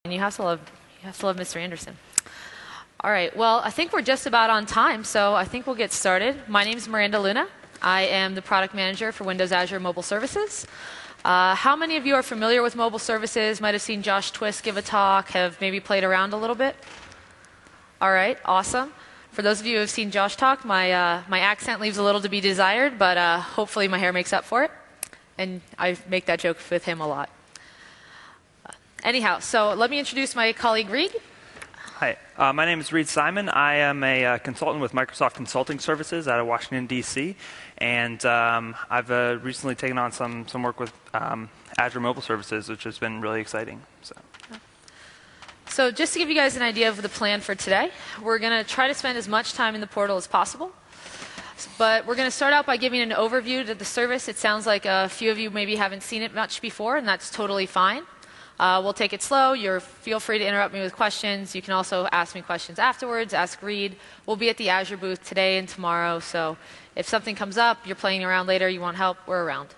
You have to love Mr. Anderson. All right, well, I think we're just about on time, so I think we'll get started. My name is Miranda Luna. I am the product manager for Windows Azure Mobile Services. How many of you are familiar with mobile services, might have seen Josh Twist give a talk, have maybe played around a little bit? All right, awesome. For those of you who have seen Josh talk, my accent leaves a little to be desired, but hopefully my hair makes up for it. And I make that joke with him a lot. Anyhow, so let me introduce my colleague Reed. Hi, my name is Reed Simon. I am a consultant with Microsoft Consulting Services out of Washington, D.C. And I've recently taken on some work with Azure Mobile Services, which has been really exciting. So just to give you guys an idea of the plan for today, we're going to try to spend as much time in the portal as possible. But we're going to start out by giving an overview to the service. It sounds like a few of you maybe haven't seen it much before, and that's totally fine. We'll take it slow. Feel free to interrupt me with questions. You can also ask me questions afterwards. Ask Reed. We'll be at the Azure booth today and tomorrow. So if something comes up, you're playing around later, you want help, we're around.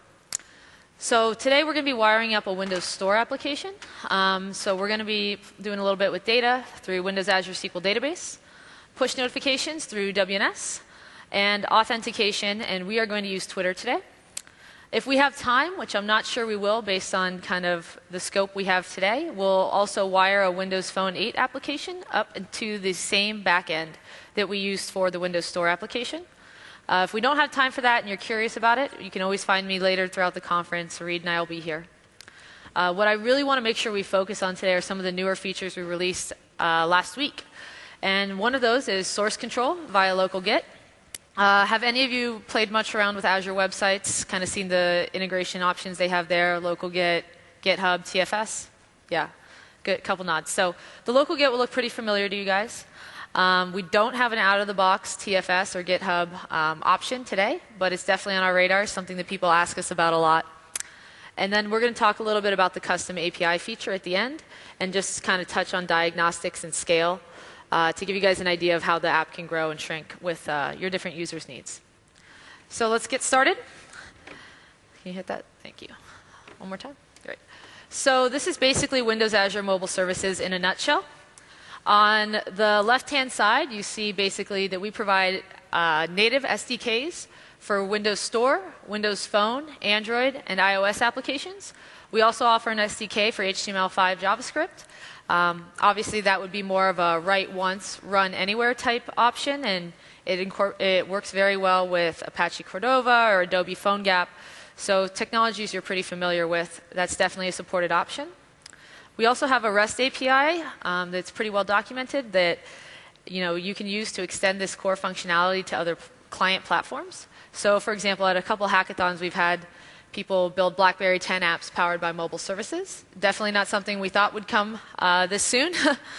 So today we're going to be wiring up a Windows Store application. So we're going to be doing a little bit with data through Windows Azure SQL Database, push notifications through WNS, and authentication. And we are going to use Twitter today. If we have time, which I'm not sure we will based on kind of the scope we have today, we'll also wire a Windows Phone 8 application up into the same backend that we used for the Windows Store application. If we don't have time for that and you're curious about it, you can always find me later throughout the conference. Reed and I will be here. What I really want to make sure we focus on today are some of the newer features we released last week. And one of those is source control via local Git. Have any of you played much around with Azure websites, kind of seen the integration options they have there, local Git, GitHub, TFS? Yeah, good, couple nods. So the local Git will look pretty familiar to you guys. We don't have an out-of-the-box TFS or GitHub option today, but it's definitely on our radar, something that people ask us about a lot. And then we're going to talk a little bit about the custom API feature at the end, and just kind of touch on diagnostics and scale. To give you guys an idea of how the app can grow and shrink with your different users' needs. So let's get started. Can you hit that? Thank you. One more time. Great. So this is basically Windows Azure Mobile Services in a nutshell. On the left-hand side, you see basically that we provide native SDKs for Windows Store, Windows Phone, Android, and iOS applications. We also offer an SDK for HTML5 JavaScript. Obviously, that would be more of a write once, run anywhere type option, and it works very well with Apache Cordova or Adobe PhoneGap. So technologies you're pretty familiar with, that's definitely a supported option. We also have a REST API that's pretty well documented that you can use to extend this core functionality to other client platforms. So for example, at a couple hackathons we've had people build BlackBerry 10 apps powered by mobile services. Definitely not something we thought would come this soon,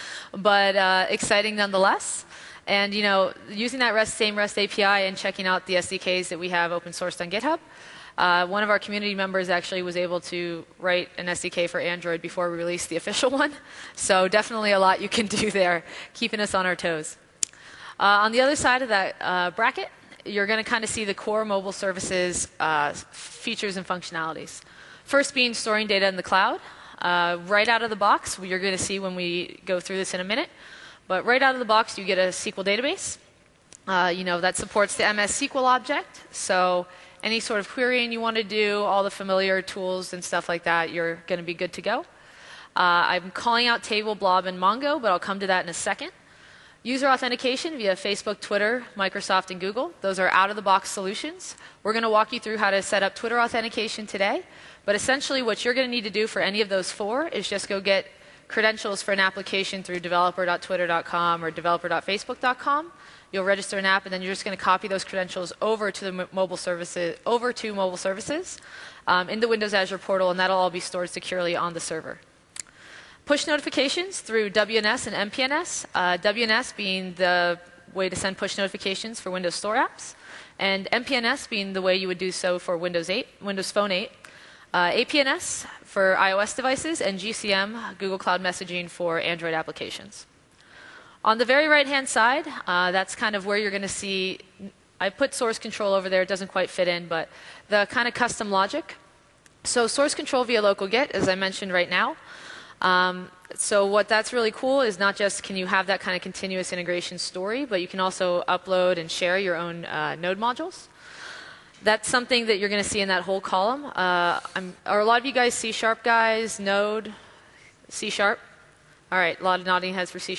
but exciting nonetheless. And using that same REST API and checking out the SDKs that we have open sourced on GitHub, one of our community members actually was able to write an SDK for Android before we released the official one. So definitely a lot you can do there, keeping us on our toes. On the other side of that bracket, you're going to kind of see the core mobile services features and functionalities. First being storing data in the cloud. Right out of the box, you're going to see when we go through this in a minute. But right out of the box, you get a SQL database. That supports the MS SQL object. So any sort of querying you want to do, all the familiar tools and stuff like that, you're going to be good to go. I'm calling out Table, Blob, and Mongo, but I'll come to that in a second. User authentication via Facebook, Twitter, Microsoft, and Google. Those are out-of-the-box solutions. We're going to walk you through how to set up Twitter authentication today. But essentially what you're going to need to do for any of those four is just go get credentials for an application through developer.twitter.com or developer.facebook.com. You'll register an app, and then you're just going to copy those credentials over to the mobile services, in the Windows Azure portal, and that'll all be stored securely on the server. Push notifications through WNS and MPNS. WNS being the way to send push notifications for Windows Store apps, and MPNS being the way you would do so for Windows Phone 8. APNS for iOS devices, and GCM, Google Cloud Messaging, for Android applications. On the very right-hand side, that's kind of where you're going to see, I put source control over there, it doesn't quite fit in, but the kind of custom logic. So source control via local Git, as I mentioned right now. So what that's really cool is not just can you have that kind of continuous integration story, but you can also upload and share your own Node modules. That's something that you're going to see in that whole column. Are a lot of you guys C# guys? Node? C#? All right, a lot of nodding heads for C#.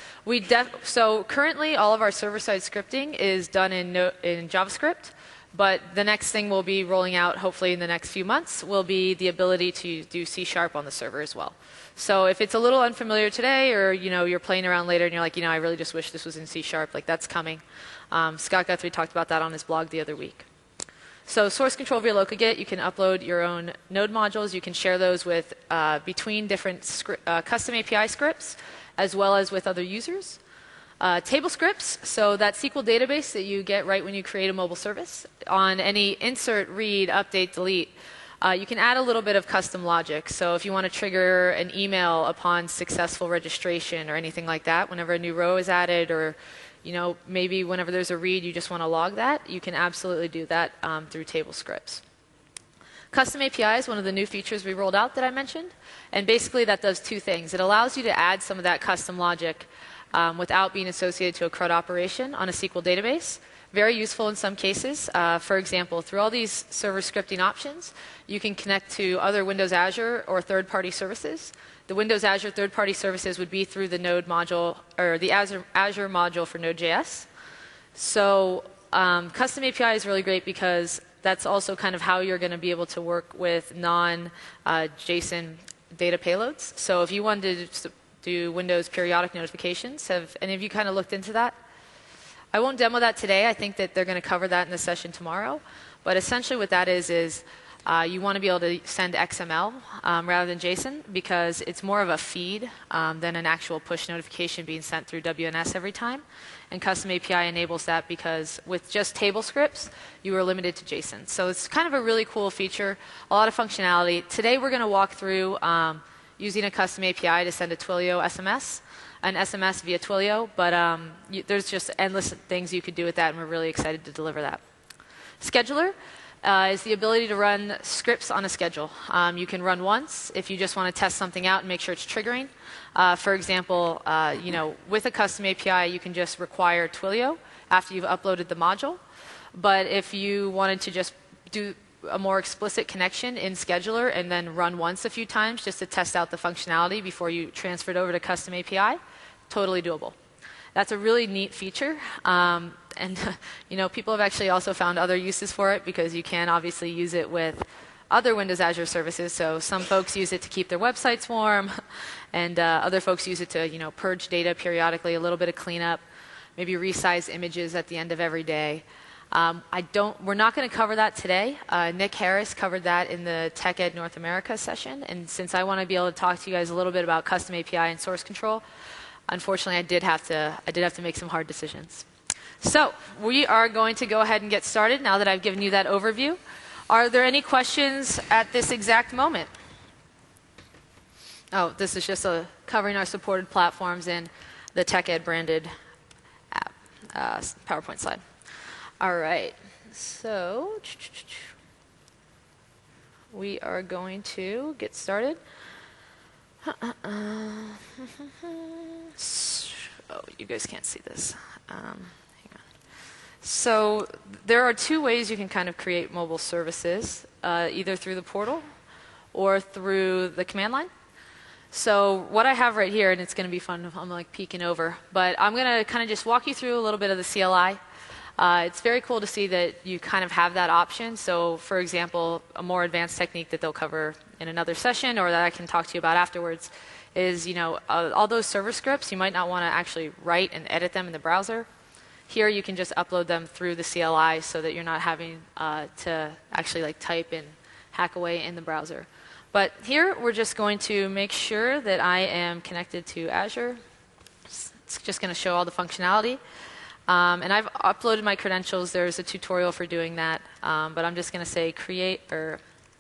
So currently, all of our server-side scripting is done in JavaScript. But the next thing we'll be rolling out, hopefully in the next few months, will be the ability to do C# on the server as well. So if it's a little unfamiliar today, or you're playing around later and you're like, I really just wish this was in C#, like that's coming. Scott Guthrie talked about that on his blog the other week. So source control via LocalGit, you can upload your own Node modules. You can share those with between different custom API scripts, as well as with other users. Table scripts, so that SQL database that you get right when you create a mobile service. On any insert, read, update, delete, you can add a little bit of custom logic. So if you want to trigger an email upon successful registration or anything like that, whenever a new row is added, or maybe whenever there's a read, you just want to log that, you can absolutely do that through table scripts. Custom API is one of the new features we rolled out that I mentioned. And basically that does two things. It allows you to add some of that custom logic without being associated to a CRUD operation on a SQL database. Very useful in some cases. For example, through all these server scripting options, you can connect to other Windows Azure or third-party services. The Windows Azure third-party services would be through the Node module, or the Azure module for Node.js. So custom API is really great because that's also kind of how you're going to be able to work with non-JSON data payloads. So if you wanted to do Windows periodic notifications, have any of you kind of looked into that? I won't demo that today. I think that they're going to cover that in the session tomorrow. But essentially what that is you want to be able to send XML rather than JSON, because it's more of a feed than an actual push notification being sent through WNS every time. And custom API enables that because with just table scripts, you are limited to JSON. So it's kind of a really cool feature, a lot of functionality. Today we're going to walk through using a custom API to send a Twilio SMS, an SMS via Twilio, but there's just endless things you could do with that, and we're really excited to deliver that. Scheduler is the ability to run scripts on a schedule. You can run once if you just want to test something out and make sure it's triggering. For example, with a custom API, you can just require Twilio after you've uploaded the module. But if you wanted to just do a more explicit connection in Scheduler and then run once a few times just to test out the functionality before you transfer it over to custom API, totally doable. That's a really neat feature. And people have actually also found other uses for it because you can obviously use it with other Windows Azure services. So some folks use it to keep their websites warm, and other folks use it to purge data periodically, a little bit of cleanup, maybe resize images at the end of every day. We're not going to cover that today. Nick Harris covered that in the Tech Ed North America session. And since I want to be able to talk to you guys a little bit about custom API and source control, unfortunately, I did have to make some hard decisions. So we are going to go ahead and get started now that I've given you that overview. Are there any questions at this exact moment? Oh, this is just covering our supported platforms in the Tech Ed branded app, PowerPoint slide. All right, so we are going to get started. Oh, you guys can't see this. Hang on. So there are two ways you can kind of create mobile services, either through the portal or through the command line. So what I have right here, and it's going to be fun, I'm like peeking over, but I'm going to kind of just walk you through a little bit of the CLI. It's very cool to see that you kind of have that option. So for example, a more advanced technique that they'll cover in another session or that I can talk to you about afterwards is, all those server scripts, you might not want to actually write and edit them in the browser. Here you can just upload them through the CLI so that you're not having to actually type and hack away in the browser. But here we're just going to make sure that I am connected to Azure. It's just going to show all the functionality. And I've uploaded my credentials. There's a tutorial for doing that. But I'm just going to say create or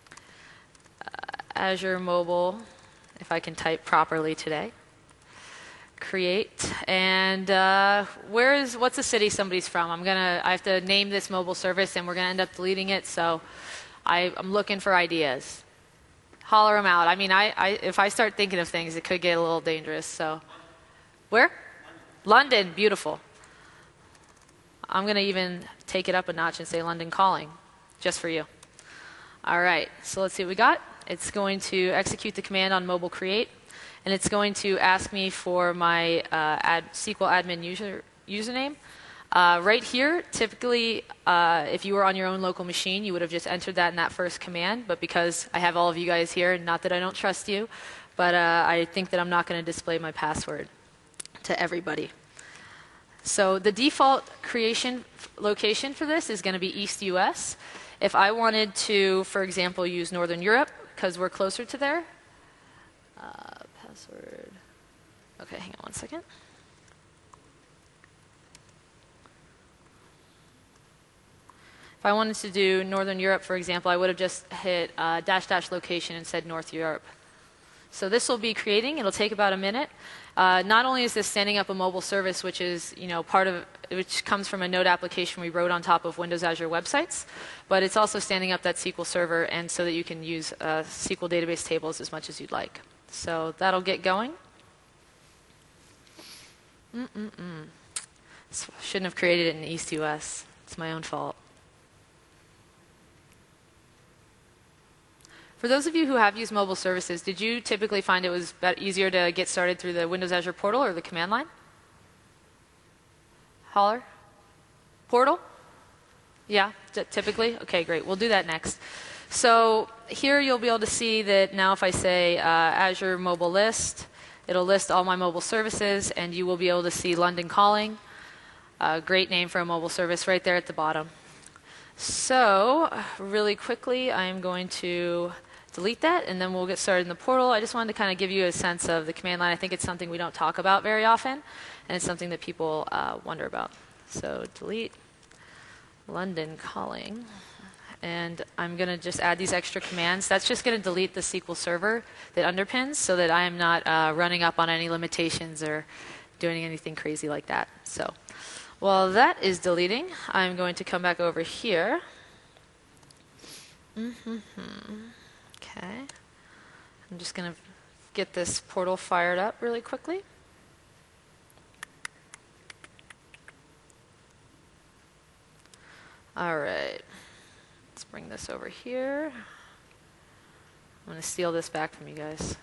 Azure Mobile, if I can type properly today. Create. And what's the city somebody's from? I have to name this mobile service, and we're going to end up deleting it. So I'm looking for ideas. Holler them out. I mean, if I start thinking of things, it could get a little dangerous. So, where? London, beautiful. I'm going to even take it up a notch and say London Calling, just for you. All right, so let's see what we got. It's going to execute the command on mobile create, and it's going to ask me for my SQL admin username. Right here, typically, if you were on your own local machine, you would have just entered that in that first command. But because I have all of you guys here, not that I don't trust you, but I think that I'm not going to display my password to everybody. So the default creation location for this is going to be East US. If I wanted to, for example, use Northern Europe, because we're closer to there, password. Okay, hang on one second. If I wanted to do Northern Europe, for example, I would have just hit -- location and said North Europe. So this will be creating. It'll take about a minute. Not only is this standing up a mobile service, which is which comes from a Node application we wrote on top of Windows Azure websites, but it's also standing up that SQL server, and so that you can use SQL database tables as much as you'd like. So that'll get going. Shouldn't have created it in East US. It's my own fault. For those of you who have used mobile services, did you typically find it was easier to get started through the Windows Azure portal or the command line? Holler? Portal? Yeah, typically? Okay, great. We'll do that next. So here you'll be able to see that now if I say Azure Mobile List, it'll list all my mobile services, and you will be able to see London Calling. Great name for a mobile service right there at the bottom. So really quickly, I'm going to delete that, and then we'll get started in the portal. I just wanted to kind of give you a sense of the command line. I think it's something we don't talk about very often, and it's something that people wonder about. So delete London Calling, and I'm going to just add these extra commands. That's just going to delete the SQL server that underpins, so that I am not running up on any limitations or doing anything crazy like that. So while that is deleting, I'm going to come back over here. Okay. I'm just going to get this portal fired up really quickly. All right. Let's bring this over here. I'm going to steal this back from you guys.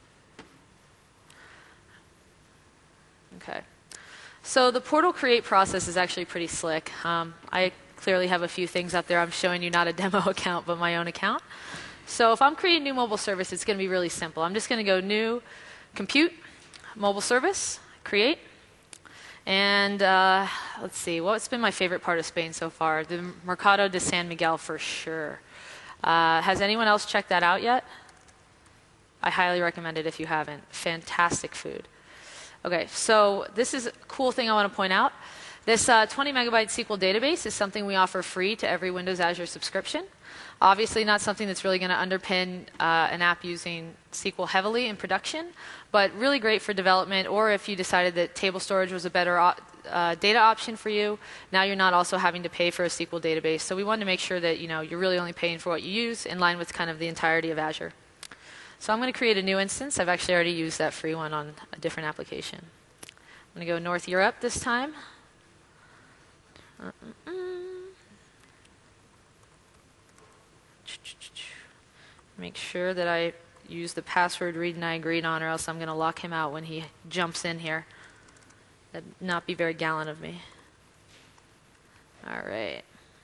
Okay. So the portal create process is actually pretty slick. I clearly have a few things up there. I'm showing you not a demo account, but my own account. So if I'm creating a new mobile service, it's going to be really simple. I'm just going to go new, compute, mobile service, create. And let's see, what's been my favorite part of Spain so far? The Mercado de San Miguel for sure. Has anyone else checked that out yet? I highly recommend it if you haven't. Fantastic food. Okay, so this is a cool thing I want to point out. This 20 megabyte SQL database is something we offer free to every Windows Azure subscription. Obviously not something that's really going to underpin an app using SQL heavily in production, but really great for development, or if you decided that table storage was a better data option for you, now you're not also having to pay for a SQL database. So we wanted to make sure that you're really only paying for what you use, in line with kind of the entirety of Azure. So I'm going to create a new instance. I've actually already used that free one on a different application. I'm going to go North Europe this time. Make sure that I use the password read and I agreed on, or else I'm going to lock him out when he jumps in here. That'd not be very gallant of me. All right.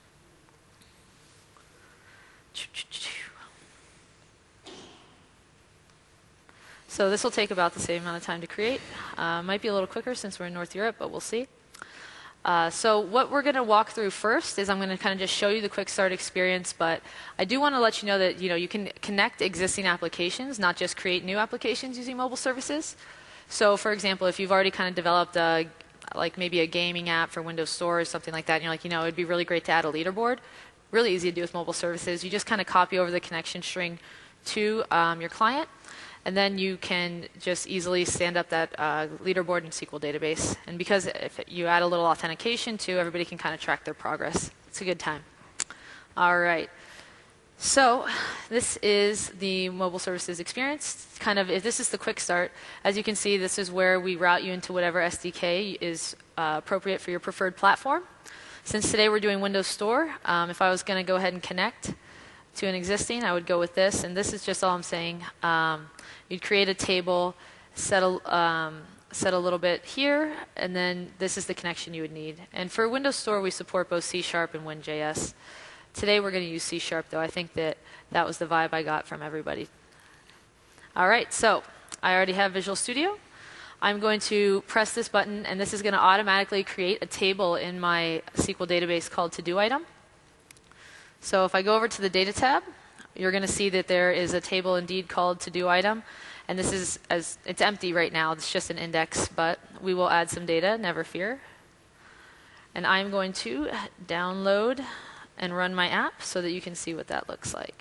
So this will take about the same amount of time to create. Might be a little quicker since we're in North Europe, but we'll see. So what we're going to walk through first is I'm going to kind of just show you the quick start experience, but I do want to let you know that you can connect existing applications, not just create new applications using mobile services. So for example, if you've already kind of developed like maybe a gaming app for Windows Store or something like that, and you're like, it'd be really great to add a leaderboard. Really easy to do with mobile services. You just kind of copy over the connection string to your client, and then you can just easily stand up that leaderboard in SQL database. And because if you add a little authentication too, everybody can kind of track their progress. It's a good time. All right. So this is the mobile services experience. This is the quick start. As you can see, this is where we route you into whatever SDK is appropriate for your preferred platform. Since today we're doing Windows Store, if I was going to go ahead and connect to an existing, I would go with this. And this is just all I'm saying. You'd create a table, set a little bit here, and then this is the connection you would need. And for Windows Store, we support both C# and WinJS. Today we're going to use C#, though. I think that was the vibe I got from everybody. All right, so I already have Visual Studio. I'm going to press this button, and this is going to automatically create a table in my SQL database called To-Do item. So if I go over to the Data tab, you're going to see that there is a table indeed called To-Do item. And this is, it's empty right now. It's just an index, but we will add some data, never fear. And I'm going to download and run my app so that you can see what that looks like.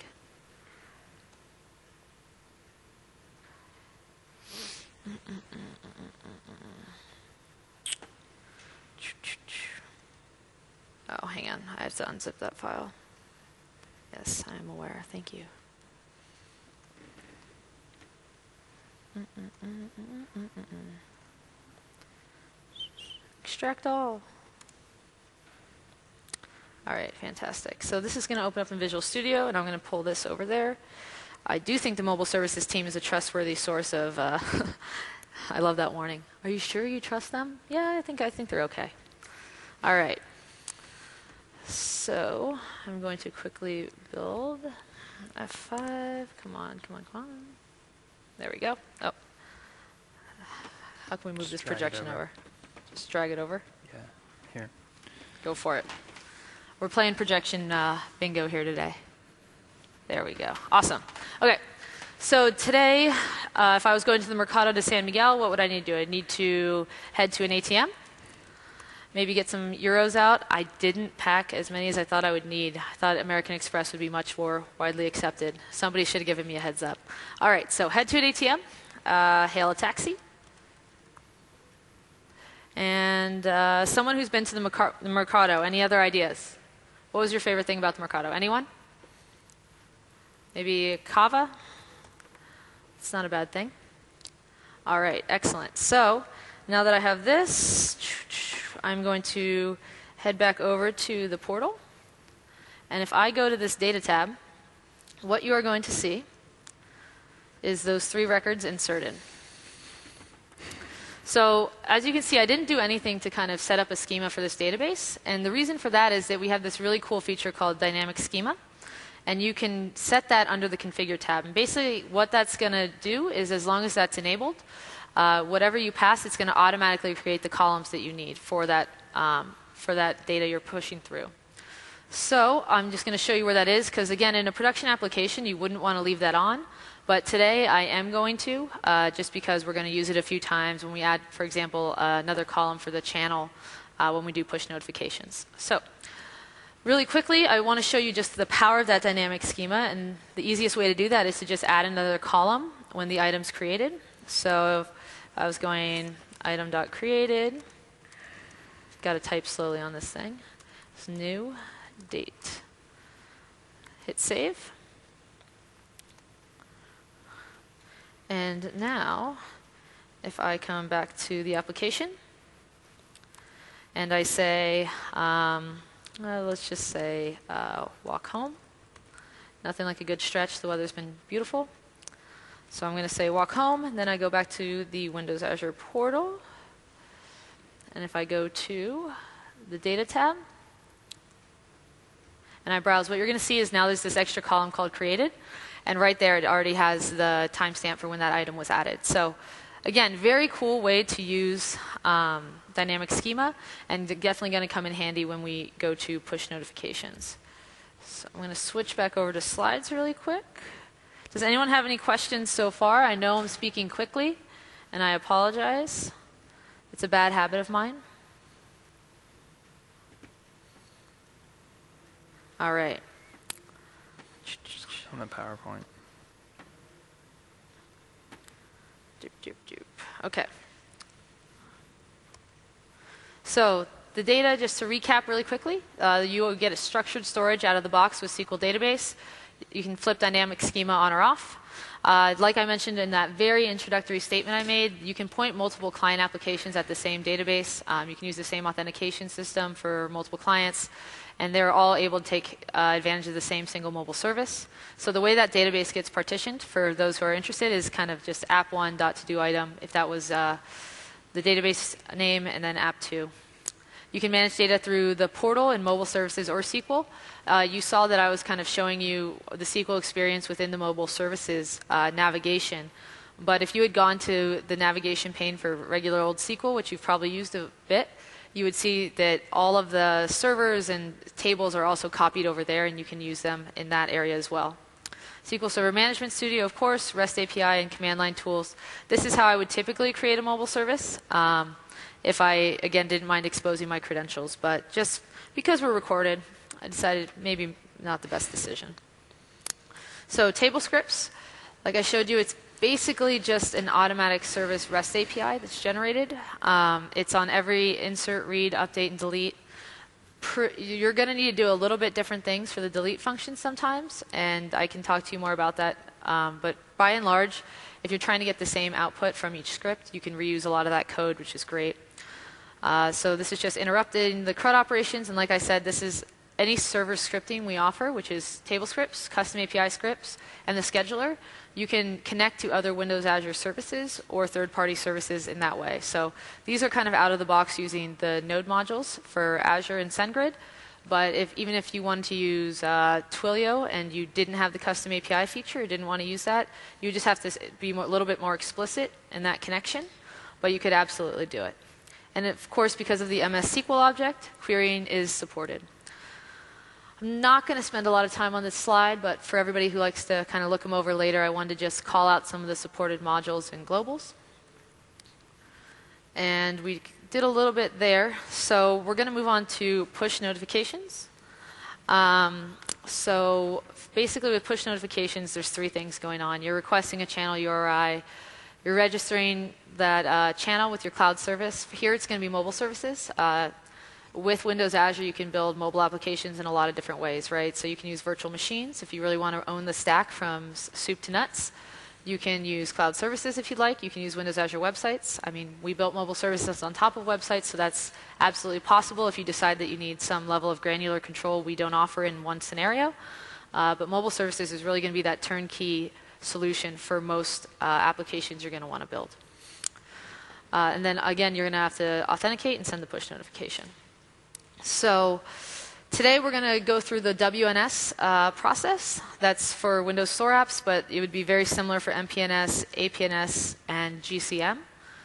Oh, hang on. I have to unzip that file. Yes, I am aware. Thank you. Extract all. All right, fantastic. So this is going to open up in Visual Studio, and I'm going to pull this over there. I do think the mobile services team is a trustworthy source of. I love that warning. Are you sure you trust them? Yeah, I think they're okay. All right. So I'm going to quickly build F5. Come on. There we go. Oh. How can we move this projection over? Just drag it over? Yeah, here. Go for it. We're playing projection bingo here today. There we go. Awesome. Okay. So today, if I was going to the Mercado de San Miguel, what would I need to do? I'd need to head to an ATM, maybe get some euros out. I didn't pack as many as I thought I would need. I thought American Express would be much more widely accepted. Somebody should have given me a heads up. All right, so head to an ATM, hail a taxi. And someone who's been to the Mercado, any other ideas? What was your favorite thing about the Mercado? Anyone? Maybe Kava? It's not a bad thing. All right, excellent. So now that I have this, I'm going to head back over to the portal. And if I go to this Data tab, what you are going to see is those 3 records inserted. So as you can see, I didn't do anything to kind of set up a schema for this database. And the reason for that is that we have this really cool feature called Dynamic Schema. And you can set that under the Configure tab. And basically what that's going to do is, as long as that's enabled, whatever you pass, it's going to automatically create the columns that you need for that data you're pushing through. So I'm just going to show you where that is, because again, in a production application, you wouldn't want to leave that on. But today I am going to, just because we're going to use it a few times when we add, for example, another column for the channel when we do push notifications. So really quickly, I want to show you just the power of that dynamic schema. And the easiest way to do that is to just add another column when the item's created. So if I was going item.created, got to type slowly on this thing. It's new date. Hit save. And now, if I come back to the application, and I say, let's just say, walk home. Nothing like a good stretch. The weather's been beautiful. So I'm going to say walk home, and then I go back to the Windows Azure portal. And if I go to the Data tab, and I browse, what you're going to see is now there's this extra column called Created. And right there, it already has the timestamp for when that item was added. So again, very cool way to use dynamic schema, and definitely going to come in handy when we go to push notifications. So I'm going to switch back over to slides really quick. Does anyone have any questions so far? I know I'm speaking quickly, and I apologize. It's a bad habit of mine. All right. On the PowerPoint. Okay. So the data, just to recap really quickly, you will get a structured storage out of the box with SQL Database. You can flip dynamic schema on or off. Like I mentioned in that very introductory statement I made, you can point multiple client applications at the same database. You can use the same authentication system for multiple clients, and they're all able to take advantage of the same single mobile service. So the way that database gets partitioned, for those who are interested, is kind of just app1.todo-item, if that was the database name, and then app2. You can manage data through the portal in mobile services or SQL. You saw that I was kind of showing you the SQL experience within the mobile services navigation. But if you had gone to the navigation pane for regular old SQL, which you've probably used a bit, you would see that all of the servers and tables are also copied over there, and you can use them in that area as well. SQL Server Management Studio, of course, REST API and command line tools. This is how I would typically create a mobile service. If I, again, didn't mind exposing my credentials. But just because we're recorded, I decided maybe not the best decision. So table scripts, like I showed you, it's basically just an automatic service REST API that's generated. It's on every insert, read, update, and delete. You're going to need to do a little bit different things for the delete function sometimes, and I can talk to you more about that. But by and large, if you're trying to get the same output from each script, you can reuse a lot of that code, which is great. So this is just interrupting the CRUD operations, and like I said, this is any server scripting we offer, which is table scripts, custom API scripts, and the scheduler. You can connect to other Windows Azure services or third-party services in that way. So these are kind of out of the box using the node modules for Azure and SendGrid. But even if you wanted to use Twilio and you didn't have the custom API feature, or didn't want to use that, you just have to be a little bit more explicit in that connection. But you could absolutely do it. And of course, because of the MS SQL object, querying is supported. I'm not going to spend a lot of time on this slide, but for everybody who likes to kind of look them over later, I wanted to just call out some of the supported modules and globals. And we did a little bit there. So we're going to move on to push notifications. So basically with push notifications, there's three things going on. You're requesting a channel URI. You're registering that channel with your cloud service. Here it's going to be mobile services. With Windows Azure, you can build mobile applications in a lot of different ways, right? So you can use virtual machines if you really want to own the stack from soup to nuts. You can use cloud services if you'd like. You can use Windows Azure websites. I mean, we built mobile services on top of websites, so that's absolutely possible if you decide that you need some level of granular control we don't offer in one scenario. But mobile services is really going to be that turnkey solution for most applications you're going to want to build. And then, again, you're going to have to authenticate and send the push notification. So today we're going to go through the WNS process. That's for Windows Store apps, but it would be very similar for MPNS, APNS, and GCM.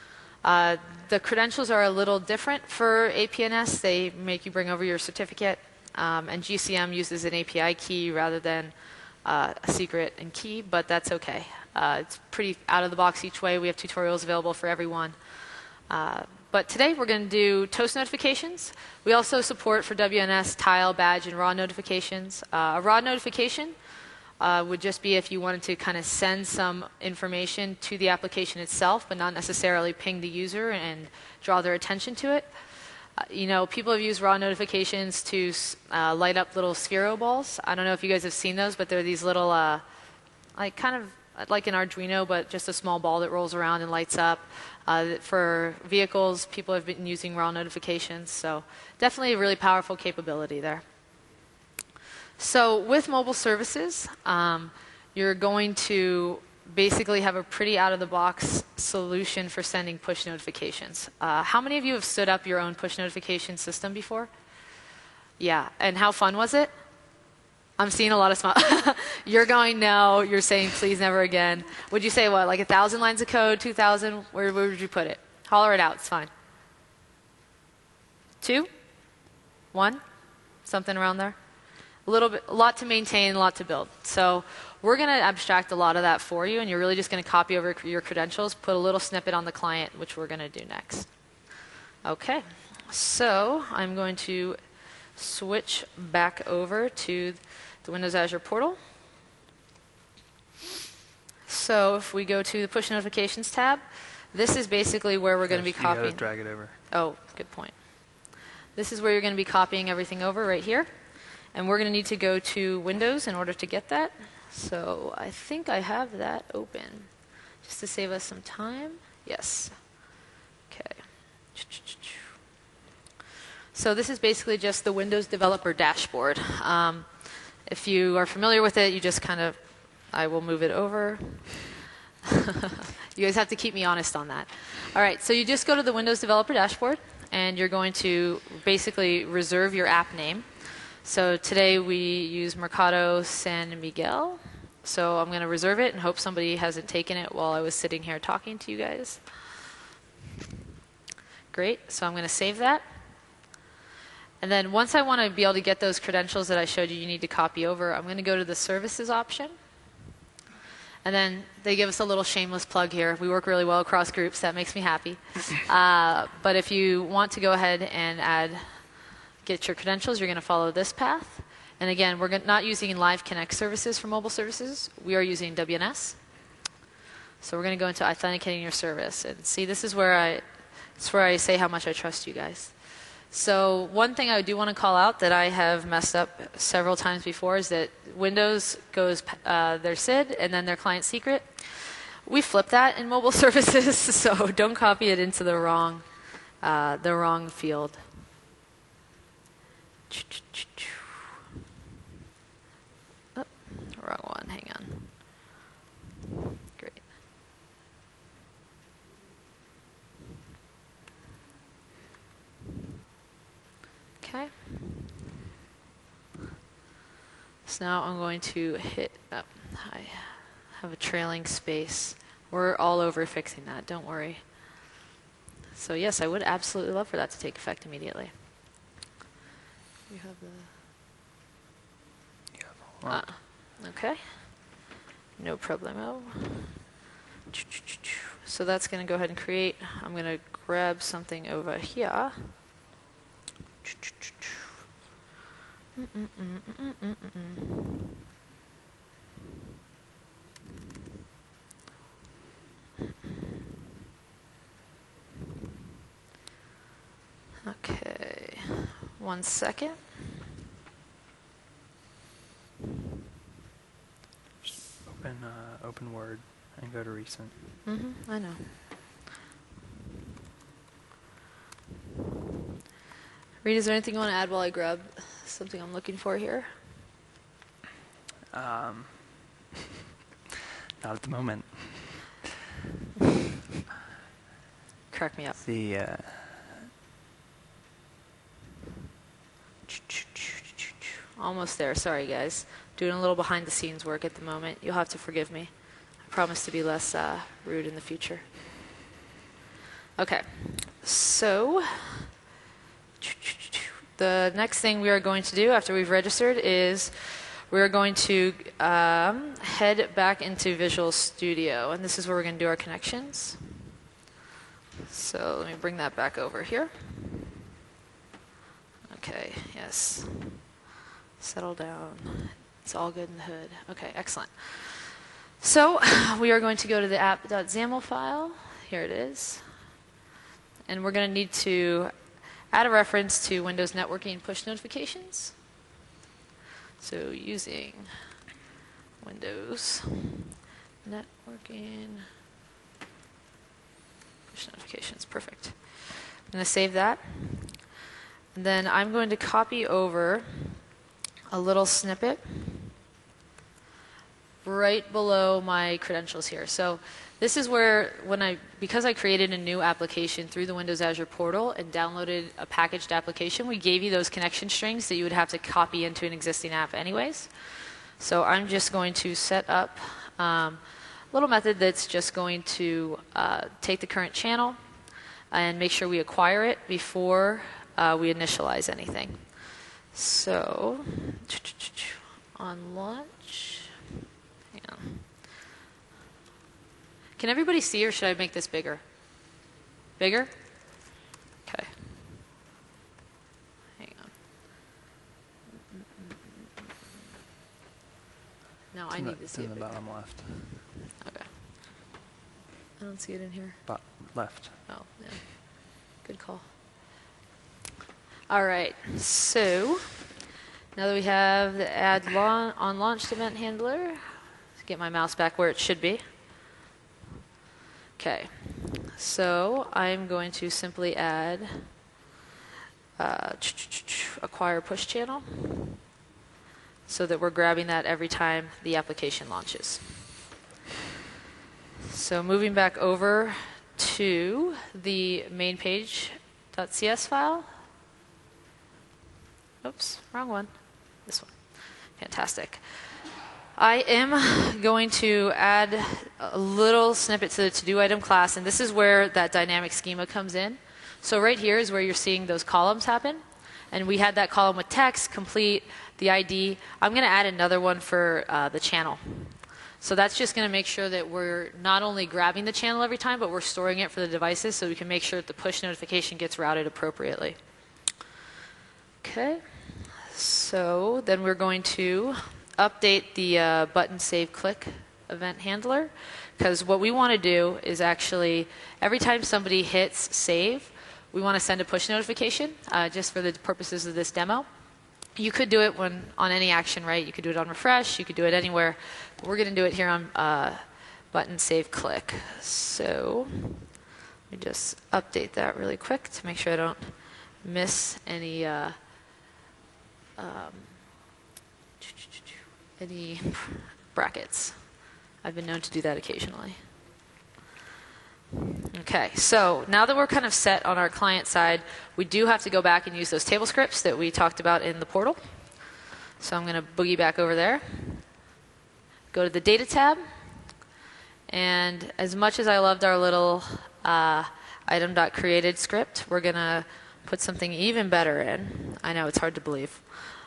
The credentials are a little different for APNS. They make you bring over your certificate, and GCM uses an API key rather than a secret and key, but that's okay. It's pretty out of the box each way. We have tutorials available for everyone. But today we're going to do toast notifications. We also support for WNS tile, badge, and raw notifications. A raw notification would just be if you wanted to kind of send some information to the application itself, but not necessarily ping the user and draw their attention to it. You know, people have used raw notifications to light up little Sphero balls. I don't know if you guys have seen those, but they're these little, like kind of like an Arduino, but just a small ball that rolls around and lights up. For vehicles, people have been using raw notifications, so definitely a really powerful capability there. So with mobile services, you're going to basically have a pretty out-of-the-box solution for sending push notifications. How many of you have stood up your own push notification system before? Yeah, and how fun was it? I'm seeing a lot of smiles. You're going no. You're saying please never again. Would you say what, like 1,000 lines of code, 2,000? Where would you put it? Holler it out. It's fine. 2? 1? Something around there? A lot to maintain, a lot to build. So we're going to abstract a lot of that for you, and you're really just going to copy over your credentials, put a little snippet on the client, which we're going to do next. Okay. So I'm going to switch back over to the Windows Azure portal. So if we go to the push notifications tab, this is basically where we're going to be copying. You gotta drag it over. Oh, good point. This is where you're going to be copying everything over right here. And we're going to need to go to Windows in order to get that. So I think I have that open. Just to save us some time. Yes. Okay. So this is basically just the Windows Developer Dashboard. If you are familiar with it, you just kind of, I will move it over. You guys have to keep me honest on that. All right, so you just go to the Windows Developer Dashboard, and you're going to basically reserve your app name. So today we use Mercado San Miguel. So I'm going to reserve it and hope somebody hasn't taken it while I was sitting here talking to you guys. Great, so I'm going to save that. And then once I want to be able to get those credentials that I showed you, you need to copy over. I'm going to go to the services option. And then they give us a little shameless plug here. We work really well across groups. That makes me happy. But if you want to go ahead and get your credentials, you're going to follow this path. And again, we're not using Live Connect services for mobile services. We are using WNS. So we're going to go into authenticating your service. And see, this is where I say how much I trust you guys. So one thing I do want to call out that I have messed up several times before is that Windows goes their SID and then their client secret. We flip that in mobile services, so don't copy it into the wrong field. Oh, wrong one. Hang on. Great. Okay. So now I'm going to hit up. I have a trailing space. We're all over fixing that, don't worry. So yes, I would absolutely love for that to take effect immediately. You have the... okay. No problemo. So that's going to go ahead and create. I'm going to grab something over here. Okay, 1 second. Just open Word and go to recent. I know. Reed, is there anything you want to add while I grab something I'm looking for here? Not at the moment. Crack me up. The Almost there. Sorry, guys. Doing a little behind-the-scenes work at the moment. You'll have to forgive me. I promise to be less rude in the future. Okay. So the next thing we are going to do after we've registered is we're going to head back into Visual Studio. And this is where we're going to do our connections. So let me bring that back over here. Okay, yes. Settle down. It's all good in the hood. Okay, excellent. So we are going to go to the app.xaml file. Here it is. And we're going to need to add a reference to Windows networking push notifications. So using Windows networking push notifications. Perfect. I'm going to save that. And then I'm going to copy over a little snippet right below my credentials here. So this is where, because I created a new application through the Windows Azure portal and downloaded a packaged application, we gave you those connection strings that you would have to copy into an existing app anyways. So I'm just going to set up a little method that's just going to take the current channel and make sure we acquire it before we initialize anything. So on launch, hang on. Can everybody see, or should I make this bigger? Bigger? Okay. Hang on. No, I need to see it in the bigger. bottom left. Okay. I don't see it in here. Left. Oh, yeah. Good call. All right. So Now that we have the add on launched event handler, let's get my mouse back where it should be. Okay, so I'm going to simply add acquire push channel so that we're grabbing that every time the application launches. So moving back over to the main page.cs file. Oops, wrong one. This one. Fantastic. I am going to add a little snippet to the to-do item class, and this is where that dynamic schema comes in. So right here is where you're seeing those columns happen. And we had that column with text, complete, the ID. I'm going to add another one for the channel. So that's just going to make sure that we're not only grabbing the channel every time, but we're storing it for the devices so we can make sure that the push notification gets routed appropriately. Okay. So then we're going to update the button save click event handler, because what we want to do is actually every time somebody hits save, we want to send a push notification just for the purposes of this demo. You could do it on any action, right? You could do it on refresh. You could do it anywhere. But we're going to do it here on button save click. So let me just update that really quick to make sure I don't miss any brackets. I've been known to do that occasionally. Okay, so now that we're kind of set on our client side, we do have to go back and use those table scripts that we talked about in the portal. So I'm going to boogie back over there. Go to the data tab. And as much as I loved our little item.created script, we're going to put something even better in. I know, it's hard to believe.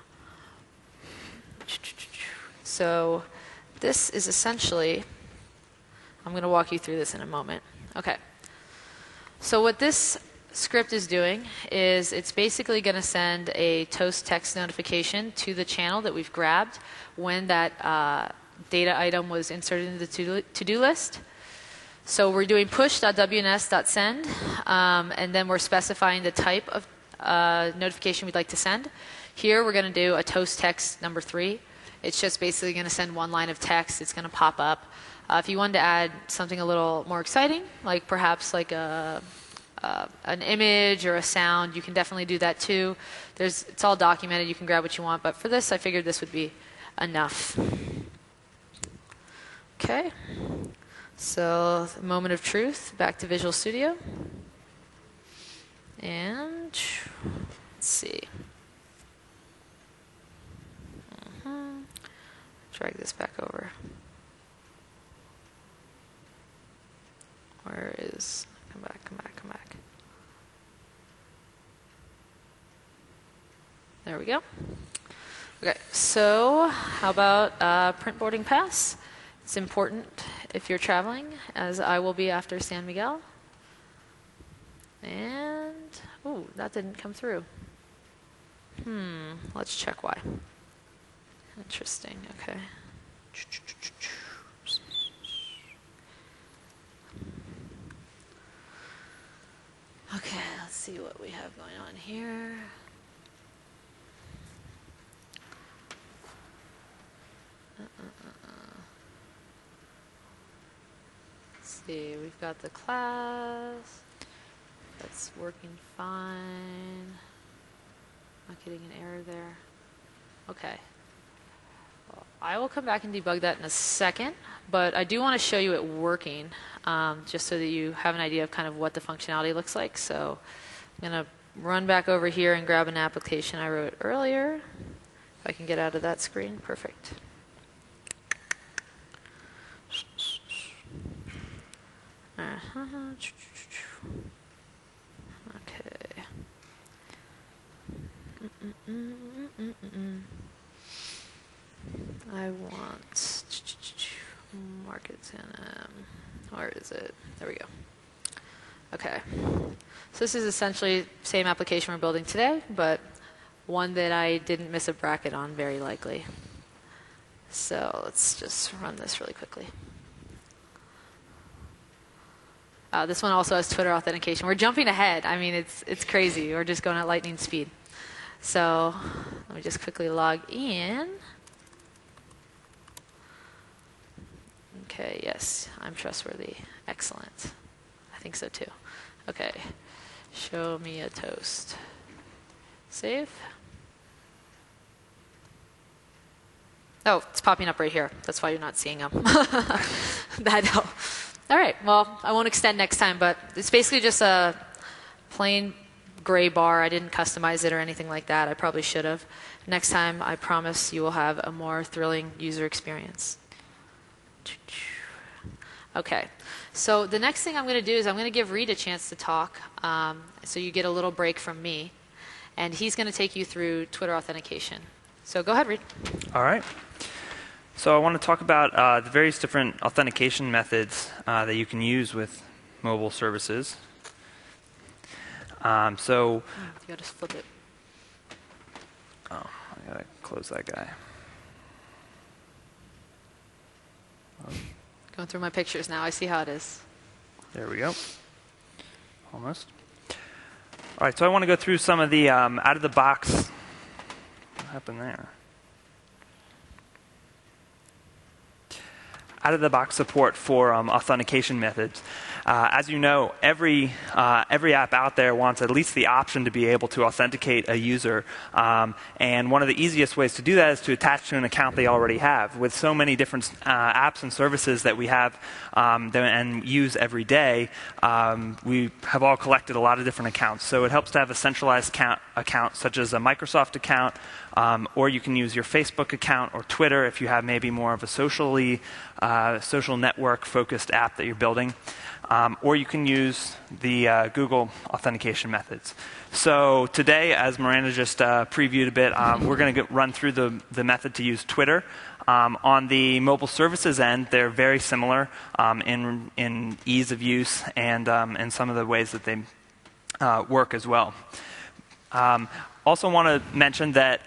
So this is essentially, I'm going to walk you through this in a moment. Okay. So what this script is doing is it's basically going to send a toast text notification to the channel that we've grabbed when that data item was inserted into the to-do list. So we're doing push.wns.send, and then we're specifying the type of notification we'd like to send. Here we're going to do a toast text number 3. It's just basically going to send one line of text. It's going to pop up. If you wanted to add something a little more exciting, like perhaps like an image or a sound, you can definitely do that too. It's all documented. You can grab what you want. But for this, I figured this would be enough. Okay. So, moment of truth. Back to Visual Studio. And let's see. Drag this back over. Where is, come back, come back, come back. There we go. Okay, so how about print boarding pass? It's important if you're traveling, as I will be after San Miguel. And, ooh, that didn't come through. Let's check why. Interesting, okay. Okay, let's see what we have going on here. Let's see, we've got the class. That's working fine. Not getting an error there. Okay. Well, I will come back and debug that in a second, but I do want to show you it working, just so that you have an idea of kind of what the functionality looks like. So I'm going to run back over here and grab an application I wrote earlier. If I can get out of that screen, perfect. Okay. I want markets in where is it? There we go. Okay. So this is essentially the same application we're building today, but one that I didn't miss a bracket on very likely. So let's just run this really quickly. This one also has Twitter authentication. We're jumping ahead. I mean, it's crazy. We're just going at lightning speed. So let me just quickly log in. Okay, yes, I'm trustworthy. Excellent. I think so too. Okay, show me a toast. Save. Oh, it's popping up right here. That's why you're not seeing them. That helped. All right, well, I won't extend next time, but it's basically just a plain gray bar. I didn't customize it or anything like that. I probably should have. Next time, I promise you will have a more thrilling user experience. Okay, so the next thing I'm going to do is I'm going to give Reed a chance to talk, so you get a little break from me, and he's going to take you through Twitter authentication. So go ahead, Reed. All right. So I want to talk about the various different authentication methods that you can use with mobile services. You got to flip it. Oh, I got to close that guy. Going through my pictures now. I see how it is. There we go. Almost. All right, so I want to go through some of the out-of-the-box. What happened there? Out-of-the-box support for authentication methods. As you know, every app out there wants at least the option to be able to authenticate a user. And one of the easiest ways to do that is to attach to an account they already have. With so many different apps and services that we have and use every day, we have all collected a lot of different accounts. So it helps to have a centralized account such as a Microsoft account, or you can use your Facebook account or Twitter if you have maybe more of a social network-focused app that you're building. Or you can use the Google authentication methods. So today, as Miranda just previewed a bit, we're going to run through the method to use Twitter. On the mobile services end, they're very similar in ease of use and some of the ways that they work as well. Also want to mention that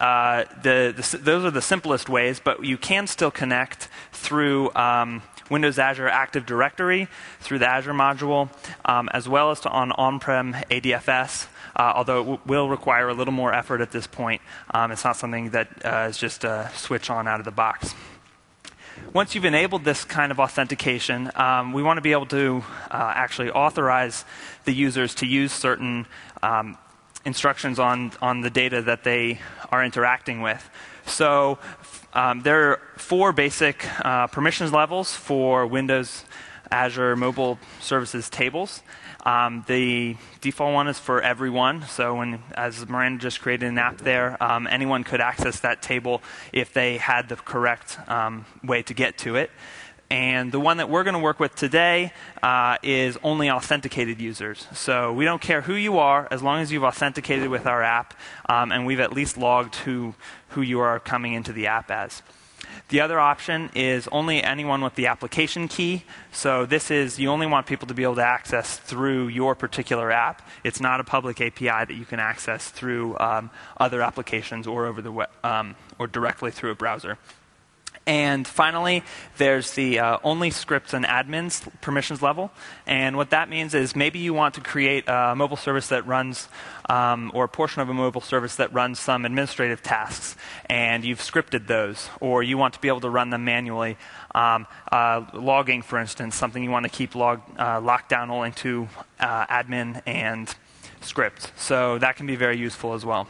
those are the simplest ways, but you can still connect through Windows Azure Active Directory, through the Azure module, as well as on-prem ADFS, although it will require a little more effort at this point. It's not something that is just a switch on out of the box. Once you've enabled this kind of authentication, we want to be able to actually authorize the users to use certain instructions on the data that they are interacting with. So there are 4 basic permissions levels for Windows Azure Mobile Services tables. The default one is for everyone. So as Miranda just created an app there, anyone could access that table if they had the correct way to get to it. And the one that we're going to work with today is only authenticated users. So we don't care who you are, as long as you've authenticated with our app, and we've at least logged who you are coming into the app as. The other option is only anyone with the application key. So this is, you only want people to be able to access through your particular app. It's not a public API that you can access through other applications or over the web, or directly through a browser. And finally, there's the only scripts and admins permissions level. And what that means is maybe you want to create a mobile service that runs, or a portion of a mobile service that runs some administrative tasks, and you've scripted those, or you want to be able to run them manually. Logging, for instance, something you want to keep locked down only to admin and script. So that can be very useful as well.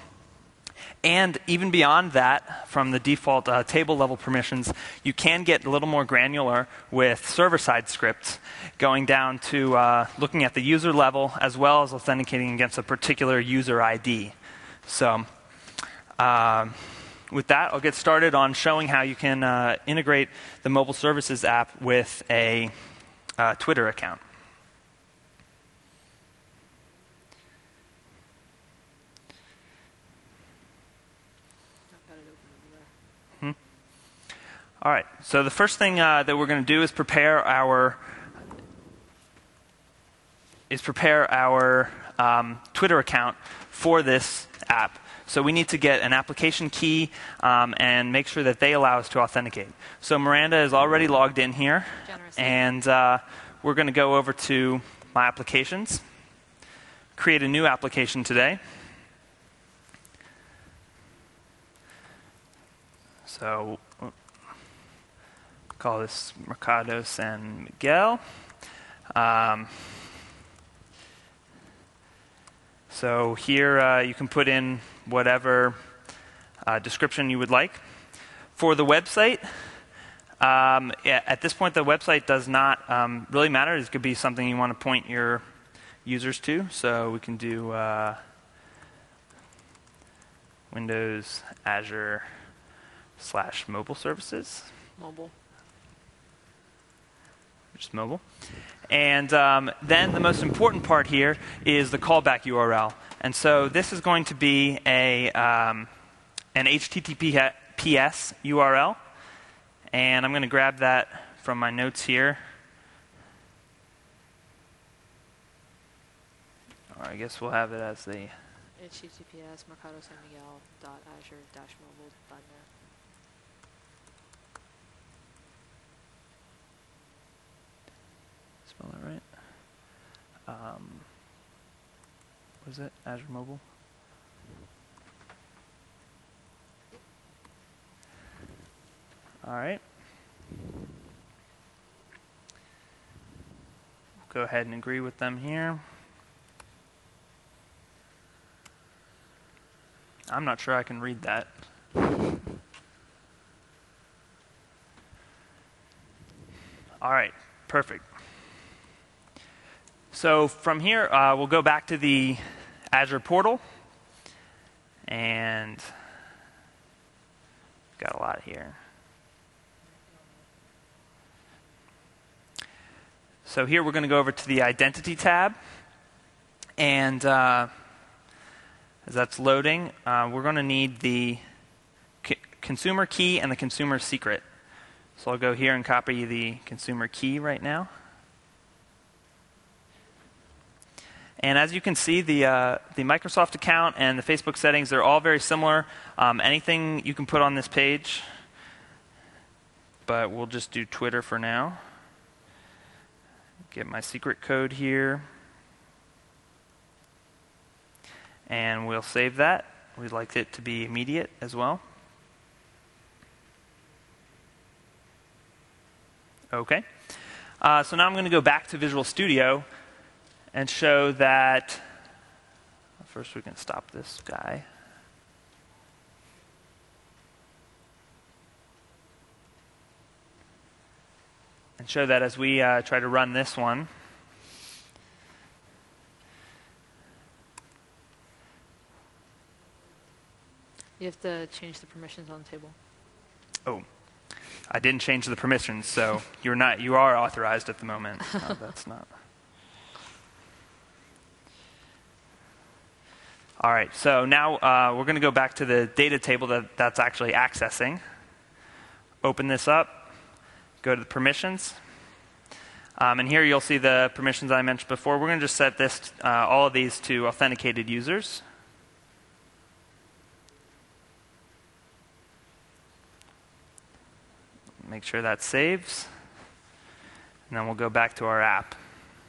And even beyond that, from the default table level permissions, you can get a little more granular with server-side scripts, going down to looking at the user level as well as authenticating against a particular user ID. So with that, I'll get started on showing how you can integrate the mobile services app with a Twitter account. All right, so the first thing that we're going to do is prepare our Twitter account for this app. So we need to get an application key and make sure that they allow us to authenticate. So Miranda is already logged in here, and we're going to go over to My Applications, create a new application today. So call this Mercado San Miguel. So here you can put in whatever description you would like. For the website, at this point the website does not really matter. It could be something you want to point your users to. So we can do Windows Azure / mobile services. Mobile. Just mobile. And then the most important part here is the callback URL. And so this is going to be an HTTPS URL. And I'm going to grab that from my notes here. Or I guess we'll have it as the HTTPS mercadosanmiguel.azure-mobile.net. Spell that right. Was it Azure Mobile? All right. Go ahead and agree with them here. I'm not sure I can read that. All right, perfect. So from here, we'll go back to the Azure portal. And got a lot here. So here we're going to go over to the Identity tab. And as that's loading, we're going to need the consumer key and the consumer secret. So I'll go here and copy the consumer key right now. And as you can see, the Microsoft account and the Facebook settings, they're all very similar. Anything you can put on this page, but we'll just do Twitter for now. Get my secret code here. And we'll save that. We'd like it to be immediate as well. OK. So now I'm going to go back to Visual Studio and show that. First, we can stop this guy. And show that as we try to run this one. You have to change the permissions on the table. Oh, I didn't change the permissions, so you are authorized at the moment. That's not. All right, so now we're going to go back to the data table that's actually accessing. Open this up, go to the permissions. And here you'll see the permissions I mentioned before. We're going to just set this, all of these to authenticated users. Make sure that saves. And then we'll go back to our app.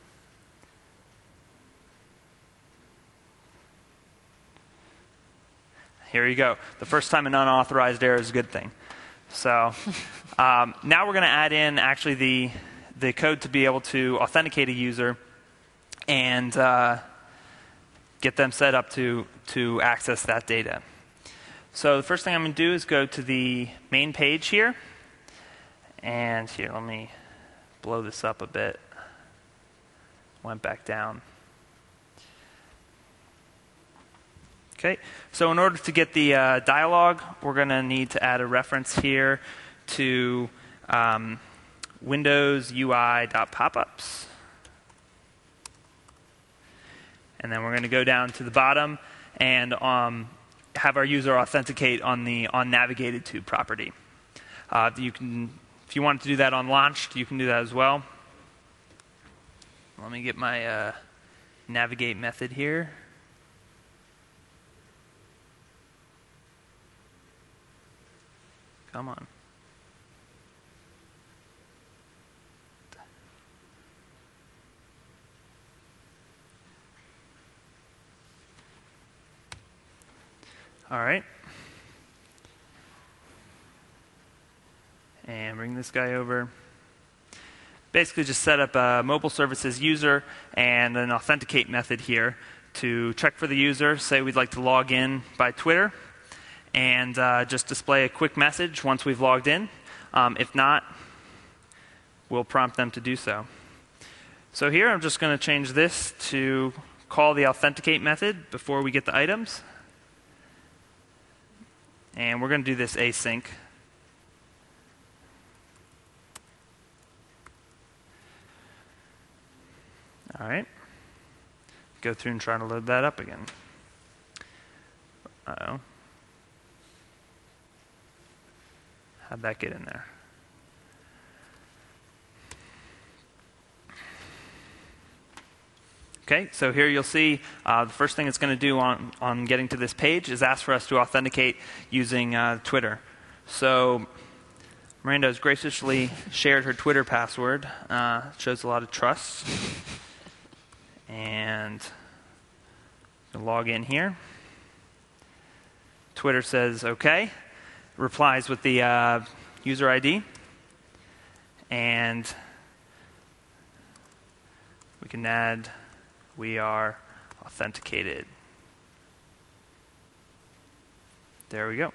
Here you go. The first time an unauthorized error is a good thing. So now we're going to add in actually the code to be able to authenticate a user and get them set up to access that data. So the first thing I'm going to do is go to the main page here. And here, let me blow this up a bit. Went back down. Okay, so in order to get the dialog, we're going to need to add a reference here to Windows UI.popups. And then we're going to go down to the bottom and have our user authenticate on the onNavigated-to property. If you want to do that on launched, you can do that as well. Let me get my navigate method here. Come on. All right. and bring this guy over. Basically just set up a mobile services user and an authenticate method here to check for the user, say we'd like to log in by Twitter, and just display a quick message once we've logged in. If not, we'll prompt them to do so. So here I'm just going to change this to call the authenticate method before we get the items. And we're going to do this async. All right. Go through and try to load that up again. Uh-oh. How'd that get in there? Okay, so here you'll see the first thing it's going to do on getting to this page is ask for us to authenticate using Twitter. So Miranda has graciously shared her Twitter password. Shows a lot of trust. And log in here. Twitter says OK. Replies with the user ID. And we can add, we are authenticated. There we go.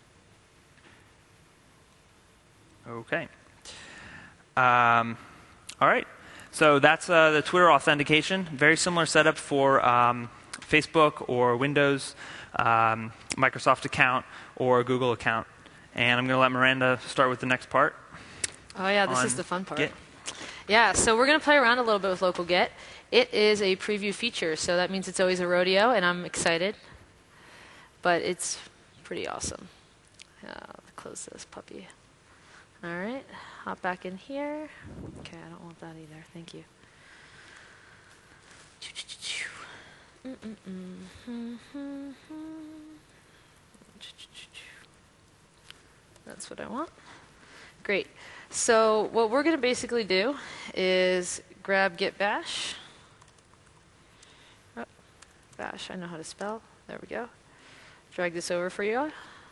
OK. All right. So that's the Twitter authentication. Very similar setup for Facebook or Windows, Microsoft account, or Google account. And I'm going to let Miranda start with the next part. Oh, yeah, this is the fun part. Git. Yeah, so we're going to play around a little bit with local Git. It is a preview feature, so that means it's always a rodeo, and I'm excited. But it's pretty awesome. I'll close this puppy. All right, hop back in here. Okay, I don't want that either. Thank you. That's what I want. Great. So what we're going to basically do is grab git bash. Oh, bash, I know how to spell. There we go. Drag this over for you.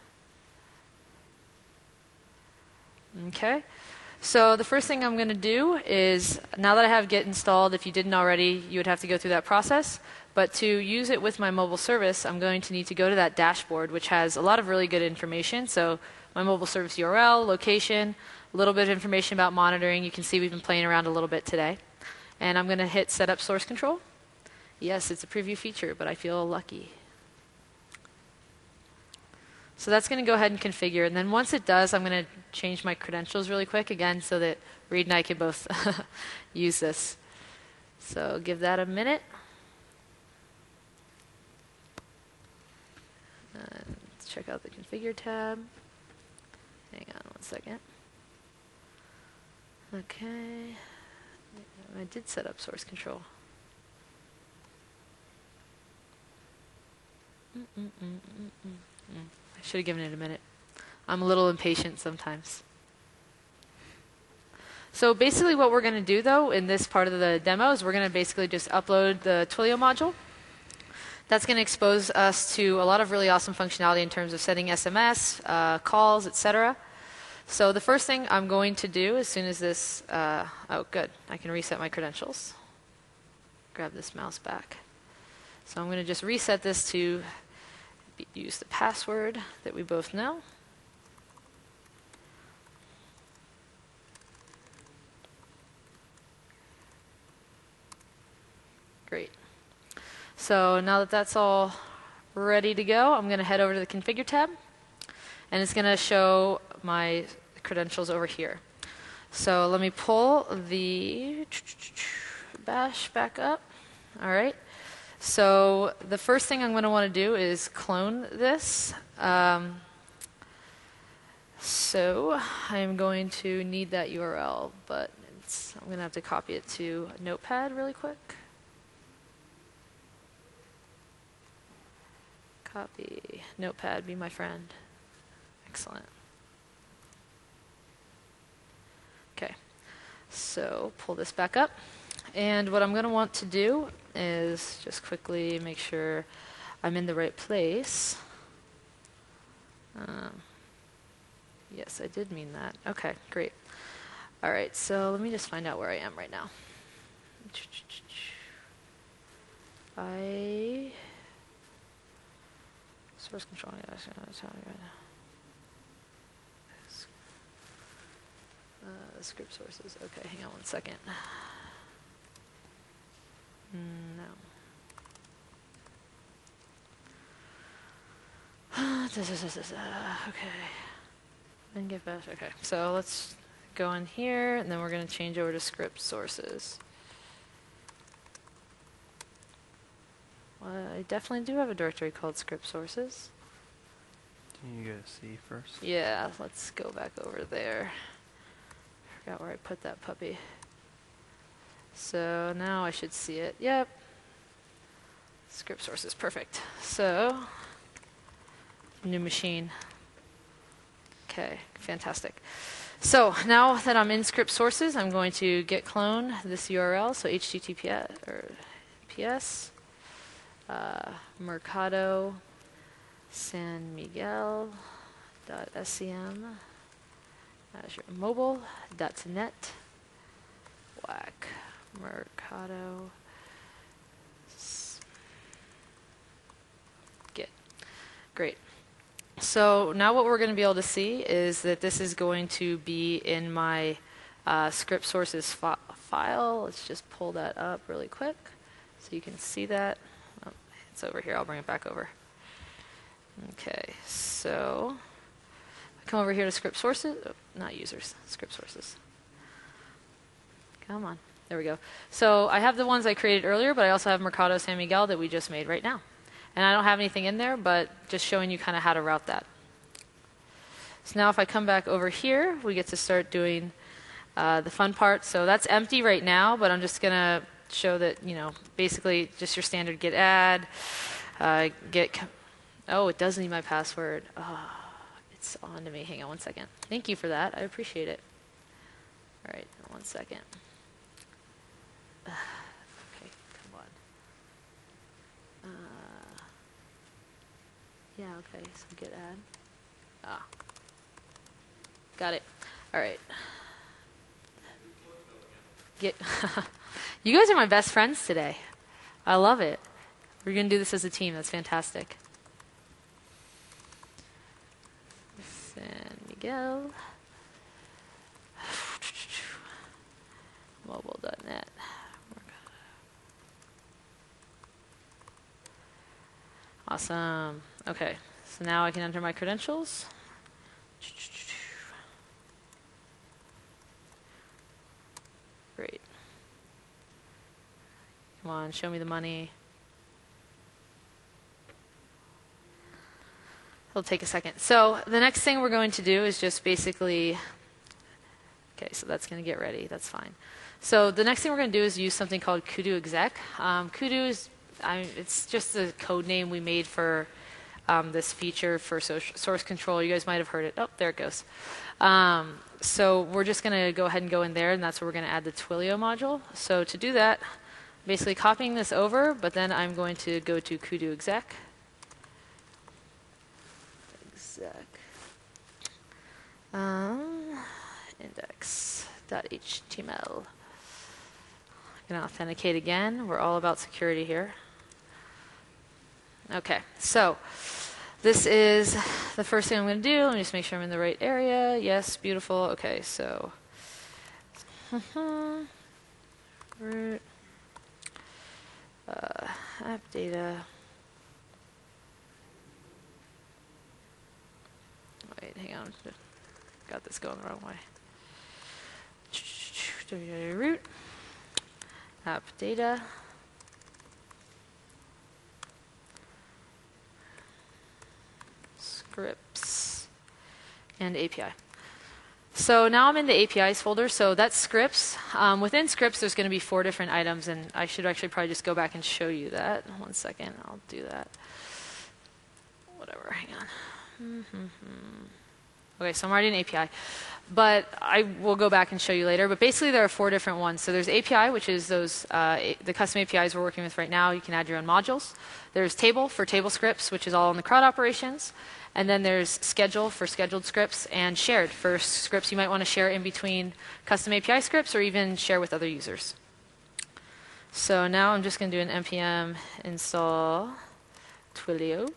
Okay. So the first thing I'm going to do is, now that I have Git installed, if you didn't already, you would have to go through that process. But to use it with my mobile service, I'm going to need to go to that dashboard, which has a lot of really good information. So my mobile service URL, location, a little bit of information about monitoring. You can see we've been playing around a little bit today. And I'm going to hit set up source control. Yes, it's a preview feature, but I feel lucky. So that's going to go ahead and configure. And then once it does, I'm going to change my credentials really quick again so that Reed and I can both use this. So give that a minute. And let's check out the configure tab. Hang on one second. Okay. I did set up source control. I should have given it a minute. I'm a little impatient sometimes. So basically what we're going to do, though, in this part of the demo is we're going to basically just upload the Twilio module. That's going to expose us to a lot of really awesome functionality in terms of sending SMS, calls, etc. So the first thing I'm going to do as soon as this... oh, good. I can reset my credentials. Grab this mouse back. So I'm going to just reset this to use the password that we both know. Great. So now that that's all ready to go, I'm going to head over to the configure tab. And it's going to show my credentials over here. So let me pull the bash back up. All right. So the first thing I'm going to want to do is clone this. So I'm going to need that URL, but I'm going to have to copy it to Notepad really quick. Copy. Notepad, be my friend. Excellent. Okay. So pull this back up. And what I'm going to want to do is just quickly make sure I'm in the right place. Yes, I did mean that. Okay, great. All right, so let me just find out where I am right now. Source control. Script sources. Okay, hang on one second. No. Okay. Then get back. Okay, so let's go in here, and then we're going to change over to script sources. Well, I definitely do have a directory called script sources. Can you go to C first? Yeah, let's go back over there. Forgot where I put that puppy. So now I should see it. Yep. Script sources, perfect. So, new machine. Okay, fantastic. So now that I'm in script sources, I'm going to git clone this URL. So HTTPS or PS Mercado San Miguel .scm Azure Mobile.net whack Mercado git. Great. So now what we're going to be able to see is that this is going to be in my script sources file. Let's just pull that up really quick so you can see that. Oh, it's over here. I'll bring it back over. Okay, so I come over here to script sources. Oh, not users, script sources. Come on. There we go. So I have the ones I created earlier, but I also have Mercado San Miguel that we just made right now. And I don't have anything in there, but just showing you kind of how to route that. So now if I come back over here, we get to start doing the fun part. So that's empty right now, but I'm just going to show that, basically just your standard git add, oh, it does need my password. Oh, it's on to me. Hang on one second. Thank you for that. I appreciate it. All right, 1 second. Okay, come on. Yeah, okay, so git add. Got it. All right. You guys are my best friends today. I love it. We're going to do this as a team. That's fantastic. San Miguel. Mobile.net. Awesome. Okay, so now I can enter my credentials. Great. Come on, show me the money. It'll take a second. So the next thing we're going to do is just basically, okay, so that's going to get ready. That's fine. So the next thing we're going to do is use something called Kudu exec. Kudu is, it's just the code name we made for this feature for source control. You guys might have heard it. Oh, there it goes. So we're just going to go ahead and go in there, and that's where we're going to add the Twilio module. So to do that, basically copying this over, but then I'm going to go to Kudu exec. Index.html. I'm going to authenticate again. We're all about security here. Okay, so this is the first thing I'm going to do. Let me just make sure I'm in the right area. Yes, beautiful. Okay, so root app data. Wait, hang on. Got this going the wrong way. Root app data. Scripts and API. So now I'm in the APIs folder. So that's scripts. Within scripts, there's going to be 4 different items, and I should actually probably just go back and show you that. 1 second, I'll do that. Whatever, hang on. Okay, so I'm writing an API. But I will go back and show you later. But basically, there are 4 different ones. So there's API, which is the custom APIs we're working with right now. You can add your own modules. There's table for table scripts, which is all in the CRUD operations. And then there's schedule for scheduled scripts, and shared for scripts you might want to share in between custom API scripts or even share with other users. So now I'm just going to do an npm install Twilio.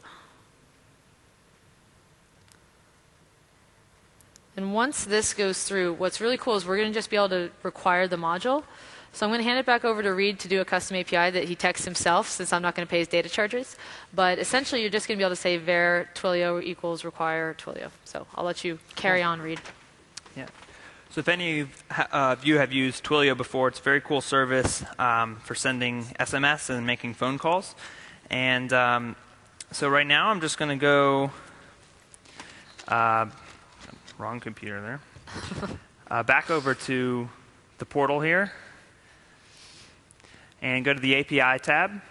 And once this goes through, what's really cool is we're going to just be able to require the module. So I'm going to hand it back over to Reed to do a custom API that he texts himself, since I'm not going to pay his data charges. But essentially, you're just going to be able to say var Twilio equals require Twilio. So I'll let you carry on, Reed. Yeah. So if any of you have used Twilio before, it's a very cool service for sending SMS and making phone calls. And so right now, I'm just going to go... wrong computer there. Back over to the portal here. And go to the API tab.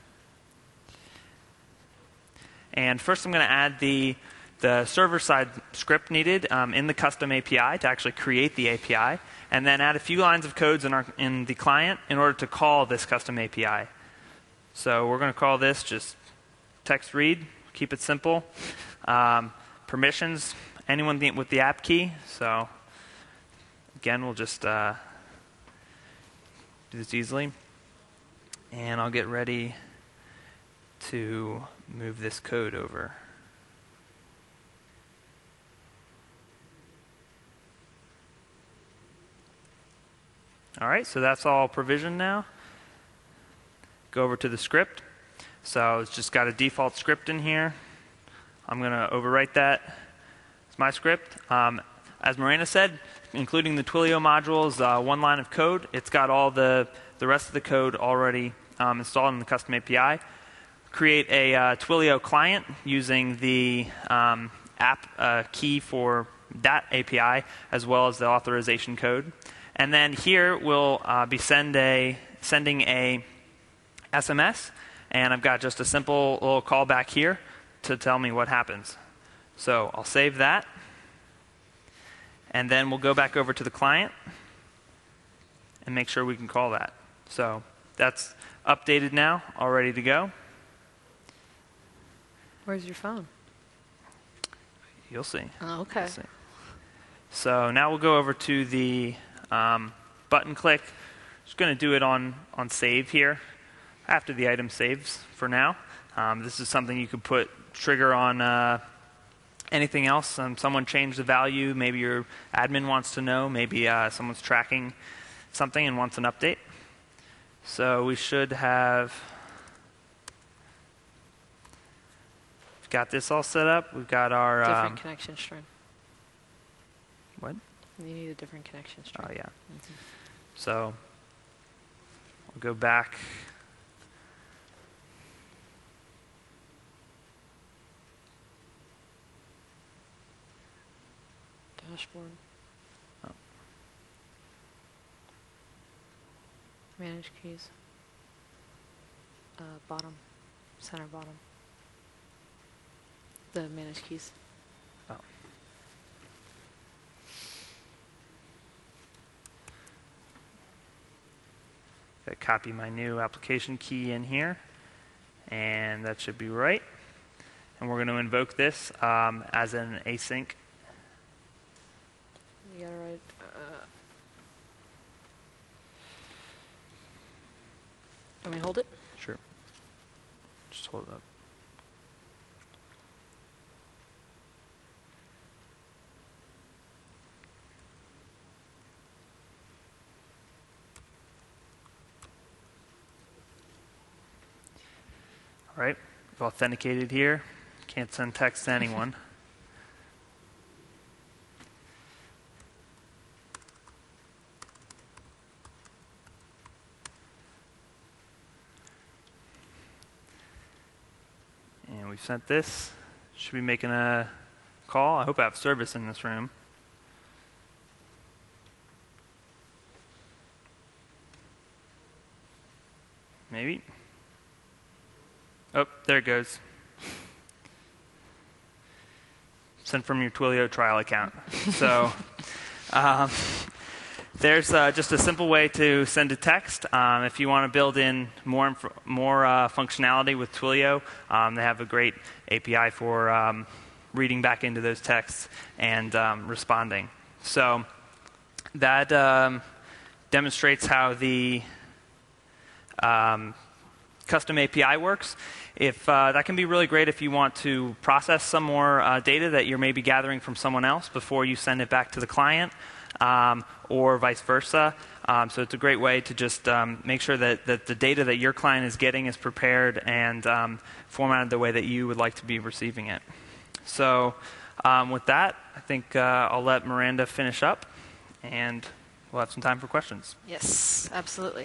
And first I'm going to add the server-side script needed in the custom API to actually create the API. And then add a few lines of codes in the client in order to call this custom API. So we're going to call this just text read. Keep it simple. Permissions. Anyone with the app key. So again, we'll just do this easily. And I'll get ready to move this code over. All right, so that's all provisioned now. Go over to the script. So it's just got a default script in here. I'm going to overwrite that. It's my script. As Miranda said, including the Twilio modules, 1 line of code. It's got all the rest of the code already installed in the custom API. Create a Twilio client using the app key for that API, as well as the authorization code. And then here we'll be sending a SMS. And I've got just a simple little callback here to tell me what happens. So I'll save that. And then we'll go back over to the client and make sure we can call that. So that's updated now, all ready to go. Where's your phone? You'll see. Oh, okay. You'll see. So now we'll go over to the button click. Just going to do it on save here after the item saves for now. This is something you could put trigger on anything else. Someone changed the value. Maybe your admin wants to know. Maybe someone's tracking something and wants an update. So we should have got this all set up. We've got our different connection string. What? You need a different connection string. Oh yeah. Mm-hmm. So we'll go back. Dashboard. Oh. Manage keys. Bottom. Center bottom. The manage keys. Oh. Okay, copy my new application key in here. And that should be right. And we're going to invoke this as an async. You gotta write. Let me hold it? Sure. Just hold it up. All right, we've authenticated here. Can't send text to anyone. And we've sent this. Should be making a call. I hope I have service in this room. Maybe. Oh, there it goes. sent from your Twilio trial account. So there's just a simple way to send a text. If you want to build in more functionality with Twilio, they have a great API for reading back into those texts and responding. So that demonstrates how the custom API works. That can be really great if you want to process some more data that you're maybe gathering from someone else before you send it back to the client, or vice versa. So it's a great way to just make sure that the data that your client is getting is prepared and formatted the way that you would like to be receiving it. So with that, I think I'll let Miranda finish up, and we'll have some time for questions. Yes, absolutely.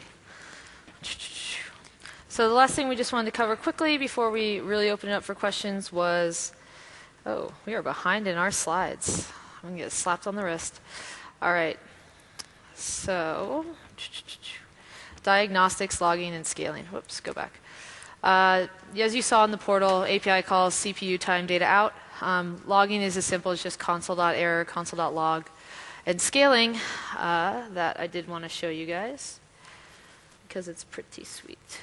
So the last thing we just wanted to cover quickly before we really open it up for questions was, we are behind in our slides. I'm going to get slapped on the wrist. All right. So diagnostics, logging, and scaling. Whoops, go back. As you saw in the portal, API calls CPU time data out. Logging is as simple as just console.error, console.log. And scaling, that I did want to show you guys because it's pretty sweet.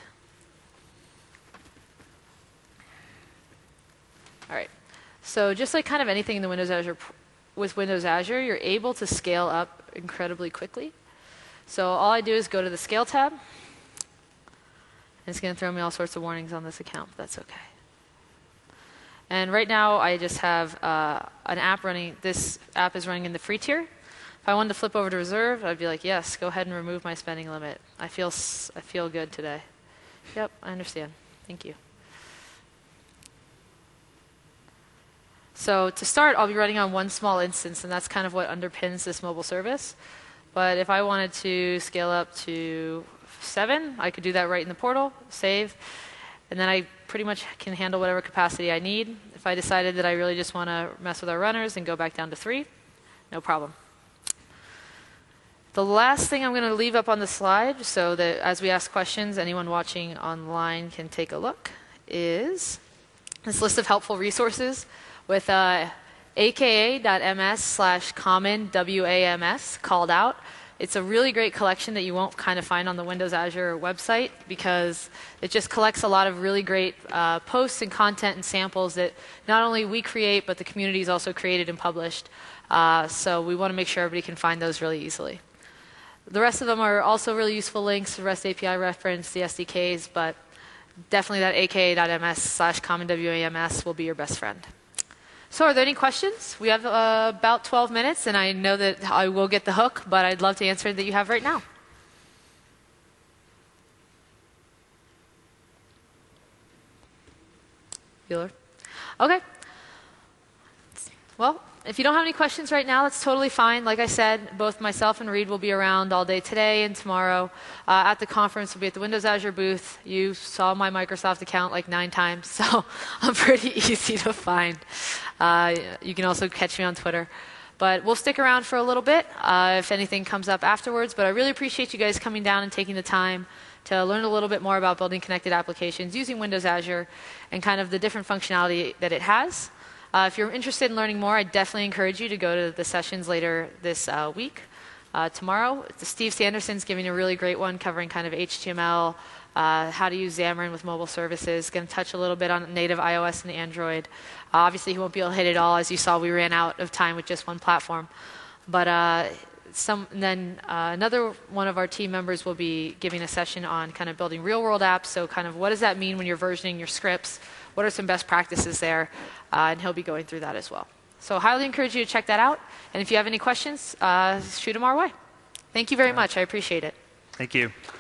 All right. So just like kind of anything in the with Windows Azure, you're able to scale up incredibly quickly. So all I do is go to the Scale tab. And it's going to throw me all sorts of warnings on this account, but that's okay. And right now, I just have an app running. This app is running in the free tier. If I wanted to flip over to reserve, I'd be like, yes, go ahead and remove my spending limit. I feel good today. Yep, I understand. Thank you. So to start, I'll be running on one small instance, and that's kind of what underpins this mobile service. But if I wanted to scale up to 7, I could do that right in the portal, save, and then I pretty much can handle whatever capacity I need. If I decided that I really just want to mess with our runners and go back down to 3, no problem. The last thing I'm going to leave up on the slide, so that as we ask questions, anyone watching online can take a look, is this list of helpful resources with aka.ms/common WAMS called out. It's a really great collection that you won't kind of find on the Windows Azure website because it just collects a lot of really great posts and content and samples that not only we create, but the community is also created and published. So we want to make sure everybody can find those really easily. The rest of them are also really useful links, the REST API reference, the SDKs, but definitely that aka.ms/common WAMS will be your best friend. So are there any questions? We have about 12 minutes, and I know that I will get the hook, but I'd love to answer that you have right now. Bueller? Okay. Well, if you don't have any questions right now, that's totally fine. Like I said, both myself and Reed will be around all day today and tomorrow. At the conference, we'll be at the Windows Azure booth. You saw my Microsoft account like 9 times, so I'm pretty easy to find. You can also catch me on Twitter. But we'll stick around for a little bit if anything comes up afterwards. But I really appreciate you guys coming down and taking the time to learn a little bit more about building connected applications using Windows Azure and kind of the different functionality that it has. If you're interested in learning more, I definitely encourage you to go to the sessions later this week. Tomorrow, Steve Sanderson's giving a really great one covering kind of HTML, how to use Xamarin with mobile services, going to touch a little bit on native iOS and Android. Obviously, he won't be able to hit it all. As you saw, we ran out of time with just one platform. But another one of our team members will be giving a session on kind of building real-world apps. So kind of what does that mean when you're versioning your scripts? What are some best practices there? And he'll be going through that as well. So highly encourage you to check that out. And if you have any questions, shoot them our way. Thank you very much. I appreciate it. Thank you.